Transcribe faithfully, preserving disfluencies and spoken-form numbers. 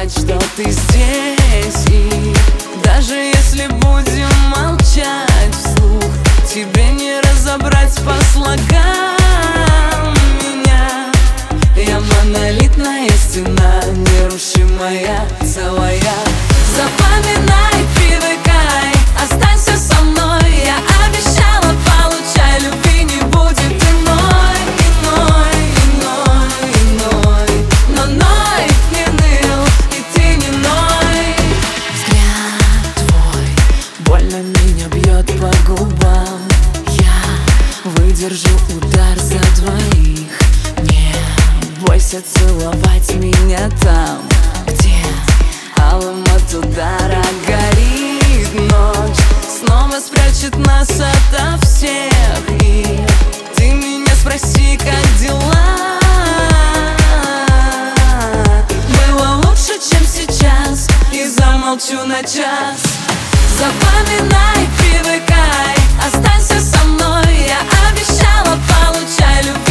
знать, что ты здесь. И даже если будем молчать вслух, тебе не разобрать по слогам меня. Я монолитная стена, нерушимая, целая. Запоминай, привыкай, останься со мной. Я обещала, получай, любви не будет иной, иной, иной, иной. Но ной не ныл, и ты не ной. Взгляд твой больно меня бьет по губам. Я выдержу удар за двоих. Не бойся целовать меня там, где алым от удара горит ночь. Снова спрячет нас ото всех. И ты меня спроси, как дела. Было лучше, чем сейчас, и замолчу на час. Запоминай, привыкай, останься со мной. Я обещала, получай любовь.